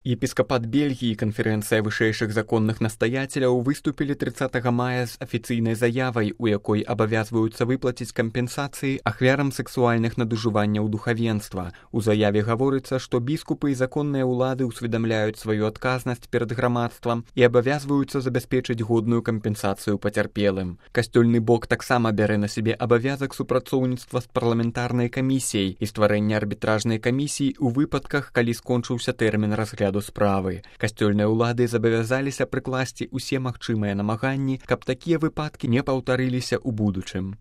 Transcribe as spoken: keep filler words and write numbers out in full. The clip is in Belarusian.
Епископат Бельгии и конференция вышэйшых законных настоятеляў выступили тридцатого мая с офіцыйнай заявай, у якой абавязваюцца выплаціць кампенсацыі ахвярам сексуальных надужыванняў духавенства. У заяве гаворыцца, што біскупы і законныя ўлады ўсведамляюць сваю адказнасць перад грамадствам і абавязваюцца забяспечыць годную кампенсацыю пацярпелым. Касцёльны бок таксама бярэ на сябе абавязак супрацоўніцтва з парламентарнай камісіяй і стварэння арбітражнай камісіі ў выпадках, калі скончыўся тэрмін разгляду справы. Касцёльныя ўлады забавязаліся прыкласці ўсе магчымыя намаганні, каб такія выпадкі не паўтарыліся ў будучым.